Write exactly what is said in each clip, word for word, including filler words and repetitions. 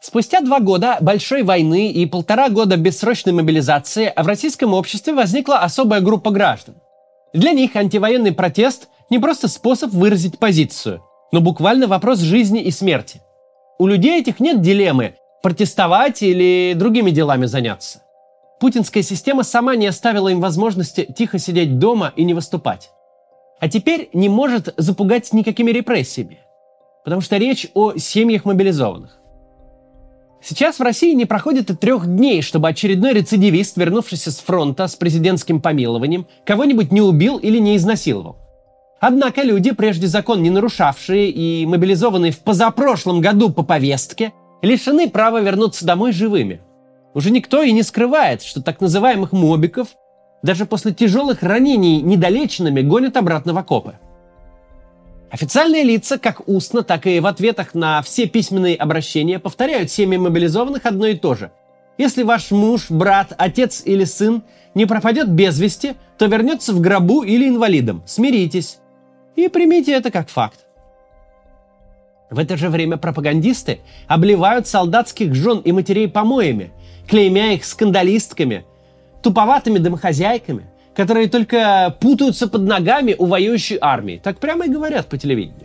Спустя два года большой войны и полтора года бессрочной мобилизации в российском обществе возникла особая группа граждан. Для них антивоенный протест не просто способ выразить позицию, но буквально вопрос жизни и смерти. У людей этих нет дилеммы – протестовать или другими делами заняться. Путинская система сама не оставила им возможности тихо сидеть дома и не выступать. А теперь не может запугать никакими репрессиями, потому что речь о семьях мобилизованных. Сейчас в России не проходит и трех дней, чтобы очередной рецидивист, вернувшийся с фронта с президентским помилованием, кого-нибудь не убил или не изнасиловал. Однако люди, прежде закон не нарушавшие и мобилизованные в позапрошлом году по повестке, лишены права вернуться домой живыми. Уже никто и не скрывает, что так называемых мобиков даже после тяжелых ранений недолеченными гонят обратно в окопы. Официальные лица, как устно, так и в ответах на все письменные обращения, повторяют семьям мобилизованных одно и то же. Если ваш муж, брат, отец или сын не пропадет без вести, то вернется в гробу или инвалидом. Смиритесь. И примите это как факт. В это же время пропагандисты обливают солдатских жен и матерей помоями, клеймя их скандалистками, туповатыми домохозяйками, которые только путаются под ногами у воюющей армии. Так прямо и говорят по телевидению.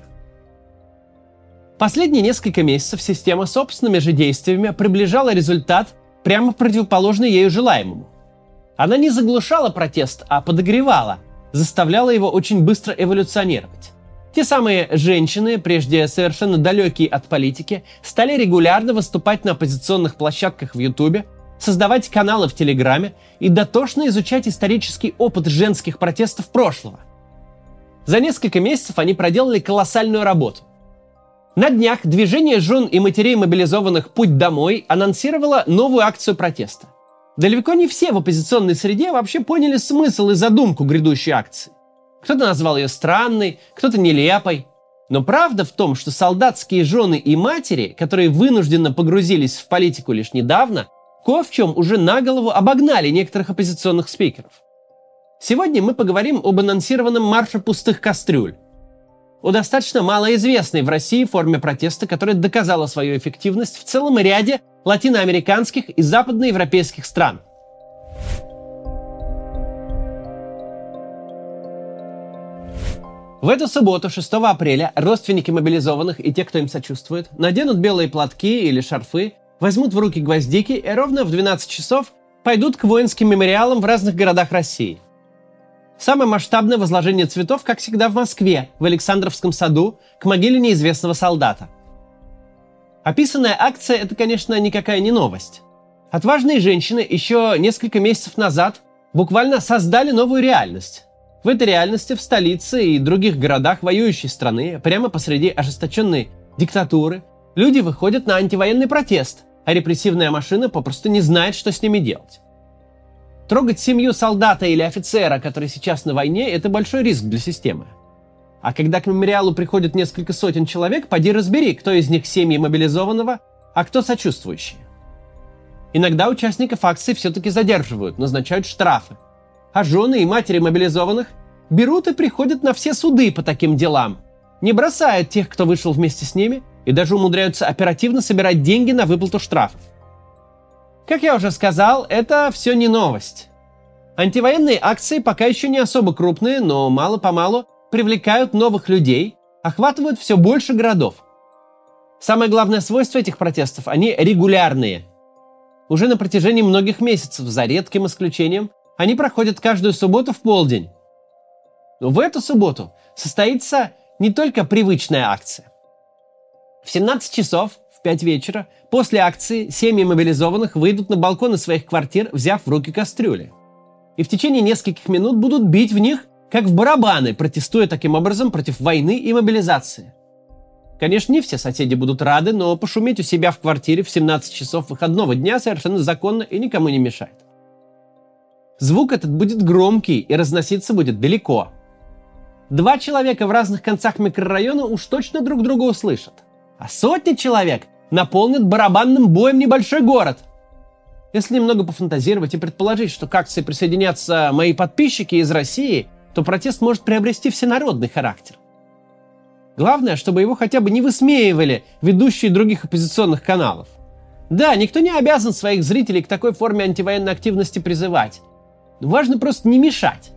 Последние несколько месяцев система собственными же действиями приближала результат, прямо противоположный ею желаемому. Она не заглушала протест, а подогревала, заставляла его очень быстро эволюционировать. Те самые женщины, прежде совершенно далекие от политики, стали регулярно выступать на оппозиционных площадках в Ютубе, создавать каналы в Телеграме и дотошно изучать исторический опыт женских протестов прошлого. За несколько месяцев они проделали колоссальную работу. На днях движение жен и матерей мобилизованных «Путь домой» анонсировало новую акцию протеста. Далеко не все в оппозиционной среде вообще поняли смысл и задумку грядущей акции. Кто-то назвал ее странной, кто-то нелепой. Но правда в том, что солдатские жены и матери, которые вынужденно погрузились в политику лишь недавно, кое в чем уже на голову обогнали некоторых оппозиционных спикеров. Сегодня мы поговорим об анонсированном марше пустых кастрюль. О достаточно малоизвестной в России форме протеста, которая доказала свою эффективность в целом ряде латиноамериканских и западноевропейских стран. В эту субботу, шестого апреля, родственники мобилизованных и те, кто им сочувствует, наденут белые платки или шарфы, возьмут в руки гвоздики и ровно в двенадцать часов пойдут к воинским мемориалам в разных городах России. Самое масштабное возложение цветов, как всегда, в Москве, в Александровском саду, к могиле неизвестного солдата. Описанная акция – это, конечно, никакая не новость. Отважные женщины еще несколько месяцев назад буквально создали новую реальность. В этой реальности в столице и других городах воюющей страны, прямо посреди ожесточенной диктатуры, люди выходят на антивоенный протест, а репрессивная машина попросту не знает, что с ними делать. Трогать семью солдата или офицера, который сейчас на войне, это большой риск для системы. А когда к мемориалу приходят несколько сотен человек, поди разбери, кто из них семьи мобилизованного, а кто сочувствующие. Иногда участников акции все-таки задерживают, назначают штрафы. А жены и матери мобилизованных берут и приходят на все суды по таким делам, не бросают тех, кто вышел вместе с ними, и даже умудряются оперативно собирать деньги на выплату штрафов. Как я уже сказал, это все не новость. Антивоенные акции пока еще не особо крупные, но мало-помалу привлекают новых людей, охватывают все больше городов. Самое главное свойство этих протестов – они регулярные. Уже на протяжении многих месяцев, за редким исключением, они проходят каждую субботу в полдень. Но в эту субботу состоится не только привычная акция. В семнадцать часов, в пять вечера, после акции семьи мобилизованных выйдут на балконы своих квартир, взяв в руки кастрюли. И в течение нескольких минут будут бить в них, как в барабаны, протестуя таким образом против войны и мобилизации. Конечно, не все соседи будут рады, но пошуметь у себя в квартире в семнадцать часов выходного дня совершенно законно и никому не мешает. Звук этот будет громкий и разноситься будет далеко. Два человека в разных концах микрорайона уж точно друг друга услышат. А сотни человек наполнят барабанным боем небольшой город. Если немного пофантазировать и предположить, что к акции присоединятся мои подписчики из России, то протест может приобрести всенародный характер. Главное, чтобы его хотя бы не высмеивали ведущие других оппозиционных каналов. Да, никто не обязан своих зрителей к такой форме антивоенной активности призывать. Важно просто не мешать.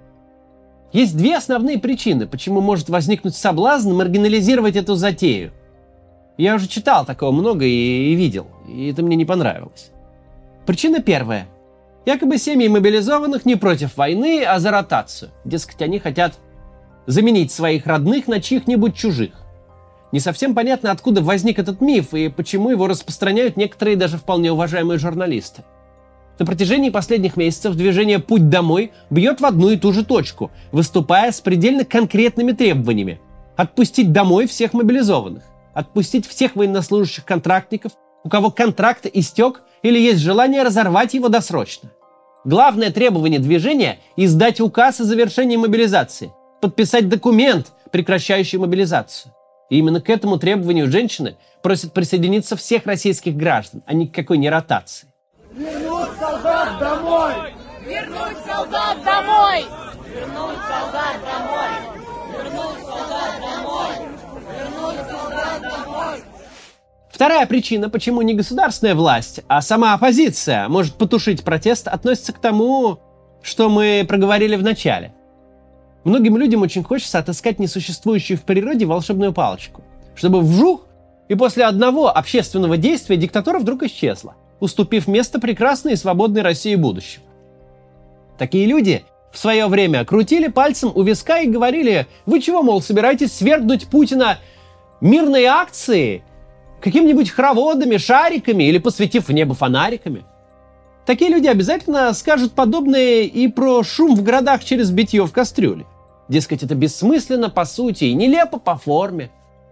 Есть две основные причины, почему может возникнуть соблазн маргинализировать эту затею. Я уже читал такого много и, и видел, и это мне не понравилось. Причина первая. Якобы семьи мобилизованных не против войны, а за ротацию. Дескать, они хотят заменить своих родных на чьих-нибудь чужих. Не совсем понятно, откуда возник этот миф и почему его распространяют некоторые даже вполне уважаемые журналисты. На протяжении последних месяцев движение «Путь домой» бьет в одну и ту же точку, выступая с предельно конкретными требованиями. Отпустить домой всех мобилизованных. Отпустить всех военнослужащих контрактников, у кого контракт истек или есть желание разорвать его досрочно. Главное требование движения – издать указ о завершении мобилизации, подписать документ, прекращающий мобилизацию. И именно к этому требованию женщины просят присоединиться всех российских граждан, а никакой не ротации. Вернуть солдат домой! Вернуть солдат домой! Вернуть солдат домой! Вернуть солдат домой! Вернуть солдат домой! Вторая причина, почему не государственная власть, а сама оппозиция может потушить протест, относится к тому, что мы проговорили в начале. Многим людям очень хочется отыскать несуществующую в природе волшебную палочку, чтобы вжух, и после одного общественного действия диктатура вдруг исчезла, уступив место прекрасной и свободной России будущего. Такие люди в свое время крутили пальцем у виска и говорили: вы чего, мол, собираетесь свергнуть Путина мирной акцией, какими-нибудь хороводами, шариками или посветив в небо фонариками? Такие люди обязательно скажут подобное и про шум в городах через битье в кастрюле. Дескать, это бессмысленно по сути и нелепо по форме.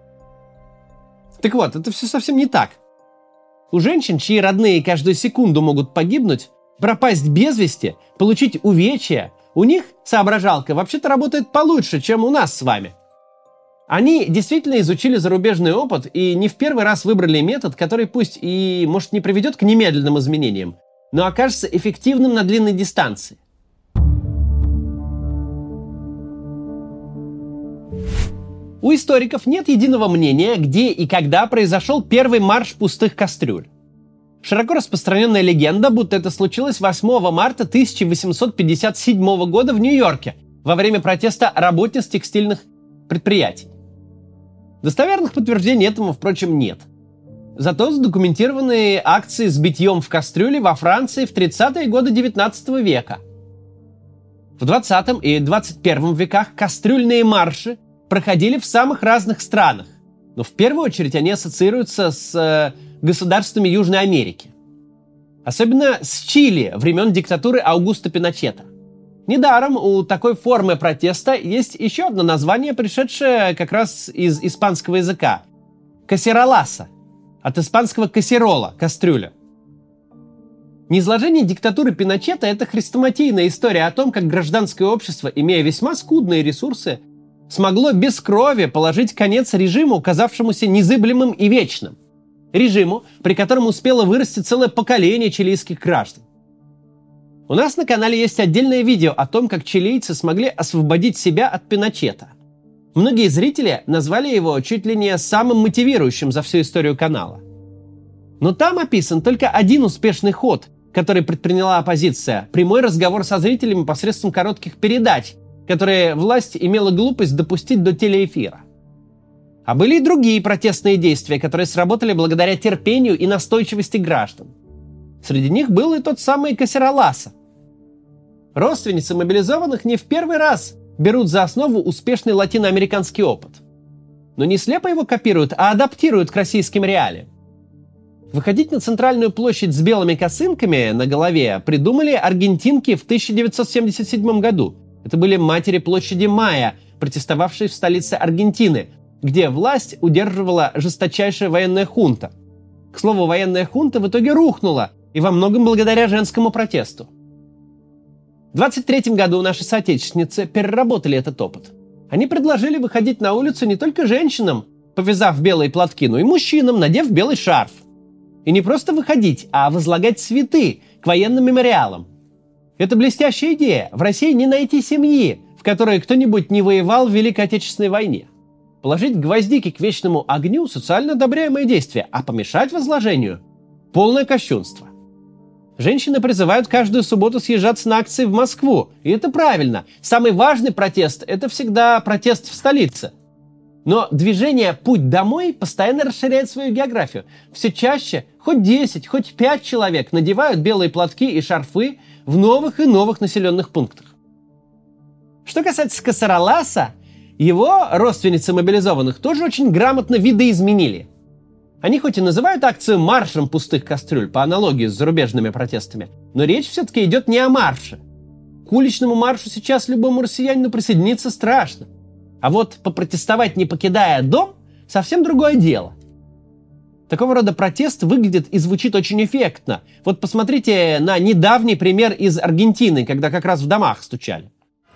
Так вот, это все совсем не так. У женщин, чьи родные каждую секунду могут погибнуть, пропасть без вести, получить увечья, у них соображалка вообще-то работает получше, чем у нас с вами. Они действительно изучили зарубежный опыт и не в первый раз выбрали метод, который пусть и, может, не приведет к немедленным изменениям, но окажется эффективным на длинной дистанции. У историков нет единого мнения, где и когда произошел первый марш пустых кастрюль. Широко распространенная легенда, будто это случилось восьмого марта тысяча восемьсот пятьдесят седьмого года в Нью-Йорке во время протеста работниц текстильных предприятий. Достоверных подтверждений этому, впрочем, нет. Зато задокументированы акции с битьем в кастрюле во Франции в тридцатые годы девятнадцатого века. В двадцатом и двадцать первом веках кастрюльные марши проходили в самых разных странах, но в первую очередь они ассоциируются с э, государствами Южной Америки. Особенно с Чили времен диктатуры Аугусто Пиночета. Недаром у такой формы протеста есть еще одно название, пришедшее как раз из испанского языка – касероласа, от испанского кассерола – кастрюля. Низложение диктатуры Пиночета – это хрестоматийная история о том, как гражданское общество, имея весьма скудные ресурсы, смогло без крови положить конец режиму, казавшемуся незыблемым и вечным. Режиму, при котором успело вырасти целое поколение чилийских граждан. У нас на канале есть отдельное видео о том, как чилийцы смогли освободить себя от Пиночета. Многие зрители назвали его чуть ли не самым мотивирующим за всю историю канала. Но там описан только один успешный ход, который предприняла оппозиция – прямой разговор со зрителями посредством коротких передач, которые власть имела глупость допустить до телеэфира. А были и другие протестные действия, которые сработали благодаря терпению и настойчивости граждан. Среди них был и тот самый кассероласа. Родственницы мобилизованных не в первый раз берут за основу успешный латиноамериканский опыт. Но не слепо его копируют, а адаптируют к российским реалиям. Выходить на центральную площадь с белыми косынками на голове придумали аргентинки в тысяча девятьсот семьдесят седьмом году. Это были матери площади Майя, протестовавшие в столице Аргентины, где власть удерживала жесточайшая военная хунта. К слову, военная хунта в итоге рухнула, и во многом благодаря женскому протесту. В двадцать третьем году наши соотечественницы переработали этот опыт. Они предложили выходить на улицу не только женщинам, повязав белые платки, но и мужчинам, надев белый шарф. И не просто выходить, а возлагать цветы к военным мемориалам. Это блестящая идея. В России не найти семьи, в которой кто-нибудь не воевал в Великой Отечественной войне. Положить гвоздики к вечному огню – социально одобряемое действие, а помешать возложению – Полное кощунство. Женщины призывают каждую субботу съезжаться на акции в Москву. И это правильно. Самый важный протест – это всегда протест в столице. Но движение «Путь домой» постоянно расширяет свою географию. Все чаще хоть десять, хоть пять человек надевают белые платки и шарфы в новых и новых населенных пунктах. Что касается Касараласа, его родственницы мобилизованных тоже очень грамотно видоизменили. Они хоть и называют акцию маршем пустых кастрюль по аналогии с зарубежными протестами, но речь все-таки идет не о марше. К уличному маршу сейчас любому россиянину присоединиться страшно. А вот попротестовать, не покидая дом, совсем другое дело. Такого рода протест выглядит и звучит очень эффектно. Вот посмотрите на недавний пример из Аргентины, когда как раз в домах стучали.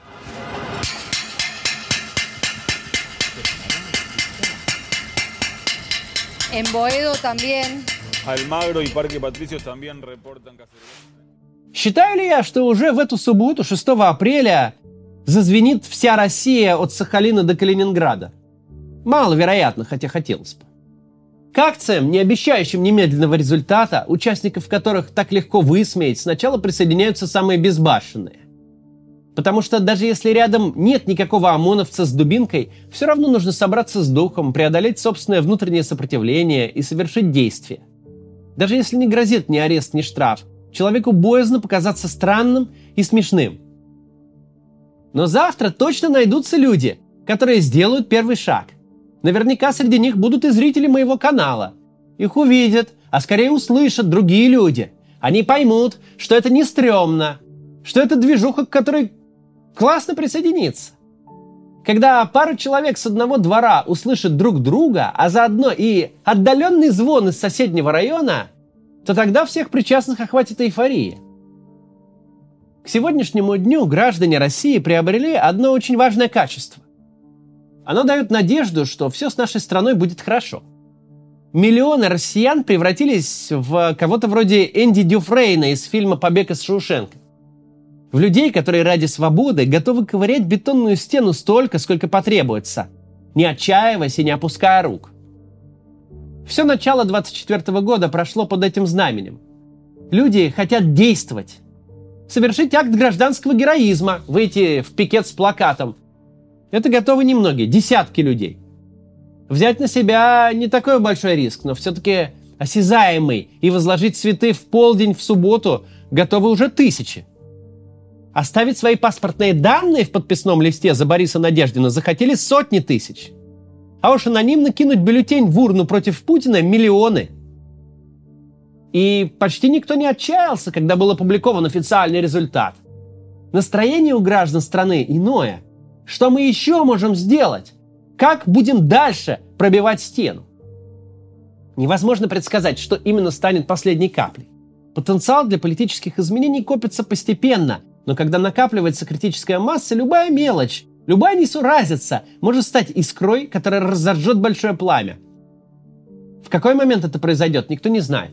En Boedo también. Almagro y Parque Patricios también reportan cacerolazo. Считаю ли я, что уже в эту субботу, шестого апреля, зазвенит вся Россия от Сахалина до Калининграда? Маловероятно, хотя хотелось бы. К акциям, не обещающим немедленного результата, участников которых так легко высмеять, сначала присоединяются самые безбашенные. Потому что даже если рядом нет никакого ОМОНовца с дубинкой, все равно нужно собраться с духом, преодолеть собственное внутреннее сопротивление и совершить действие. Даже если не грозит ни арест, ни штраф, человеку боязно показаться странным и смешным. Но завтра точно найдутся люди, которые сделают первый шаг. Наверняка среди них будут и зрители моего канала. Их увидят, а скорее услышат другие люди. Они поймут, что это не стрёмно, что это движуха, к которой классно присоединиться. Когда пара человек с одного двора услышат друг друга, а заодно и отдаленный звон из соседнего района, то тогда всех причастных охватит эйфория. К сегодняшнему дню граждане России приобрели одно очень важное качество. Оно дает надежду, что все с нашей страной будет хорошо. Миллионы россиян превратились в кого-то вроде Энди Дюфрейна из фильма «Побег из Шоушенка». В людей, которые ради свободы готовы ковырять бетонную стену столько, сколько потребуется, не отчаиваясь и не опуская рук. Все начало двадцать четвёртого года прошло под этим знаменем. Люди хотят действовать. Совершить акт гражданского героизма, выйти в пикет с плакатом. Это готовы немногие, десятки людей. Взять на себя не такой большой риск, но все-таки осязаемый, и возложить цветы в полдень в субботу готовы уже тысячи. Оставить свои паспортные данные в подписном листе за Бориса Надеждина захотели сотни тысяч. А уж анонимно кинуть бюллетень в урну против Путина миллионы. И почти никто не отчаялся, когда был опубликован официальный результат. Настроение у граждан страны иное. Что мы еще можем сделать? Как будем дальше пробивать стену? Невозможно предсказать, что именно станет последней каплей. Потенциал для политических изменений копится постепенно, но когда накапливается критическая масса, любая мелочь, любая несуразица может стать искрой, которая разожжет большое пламя. В какой момент это произойдет, никто не знает.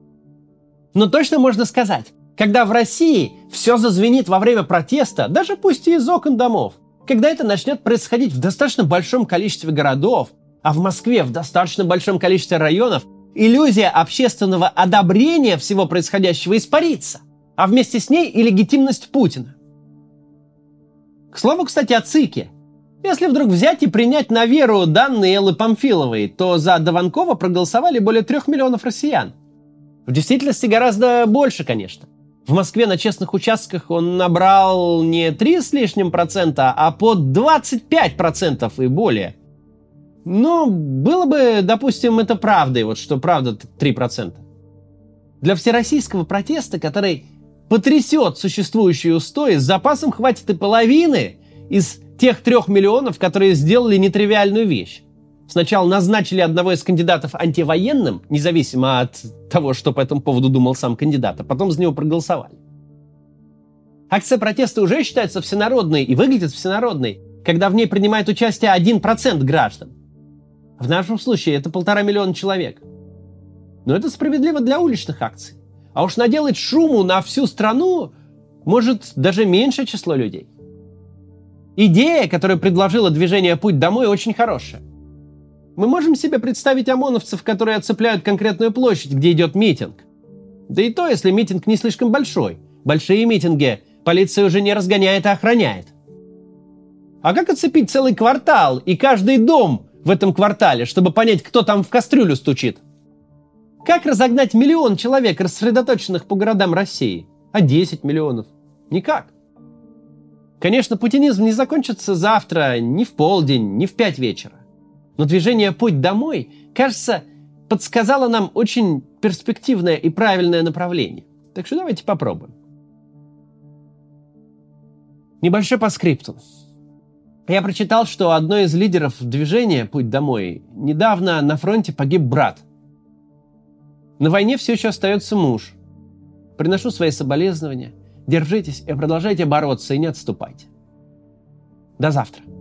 Но точно можно сказать, когда в России все зазвенит во время протеста, даже пусть и из окон домов, когда это начнет происходить в достаточно большом количестве городов, а в Москве в достаточно большом количестве районов, иллюзия общественного одобрения всего происходящего испарится, а вместе с ней и легитимность Путина. К слову, кстати, о ЦИКе. Если вдруг взять и принять на веру данные Эллы Памфиловой, то за Дованкова проголосовали более трех миллионов россиян. В действительности гораздо больше, конечно. В Москве на честных участках он набрал не три с лишним процента, а под двадцать пять процентов и более. Но было бы, допустим, это правдой, вот что правда три процента. Для всероссийского протеста, который потрясет существующие устои, с запасом хватит и половины из тех трех миллионов, которые сделали нетривиальную вещь. Сначала назначили одного из кандидатов антивоенным, независимо от того, что по этому поводу думал сам кандидат, а потом за него проголосовали. Акция протеста уже считается всенародной и выглядит всенародной, когда в ней принимает участие один процент граждан. В нашем случае это полтора миллиона человек. Но это справедливо для уличных акций. А уж наделать шуму на всю страну может даже меньшее число людей. Идея, которую предложило движение «Путь домой», очень хорошая. Мы можем себе представить ОМОНовцев, которые оцепляют конкретную площадь, где идет митинг. Да и то, если митинг не слишком большой. Большие митинги полиция уже не разгоняет, а охраняет. А как оцепить целый квартал и каждый дом в этом квартале, чтобы понять, кто там в кастрюлю стучит? Как разогнать миллион человек, рассредоточенных по городам России? А десять миллионов? Никак. Конечно, путинизм не закончится завтра ни в полдень, ни в пять вечера. Но движение «Путь домой», кажется, подсказало нам очень перспективное и правильное направление. Так что давайте попробуем. Небольшой паскриптум. Я прочитал, что одной из лидеров движения «Путь домой» недавно на фронте погиб брат. На войне все еще остается муж. Приношу свои соболезнования. Держитесь и продолжайте бороться, и не отступайте. До завтра.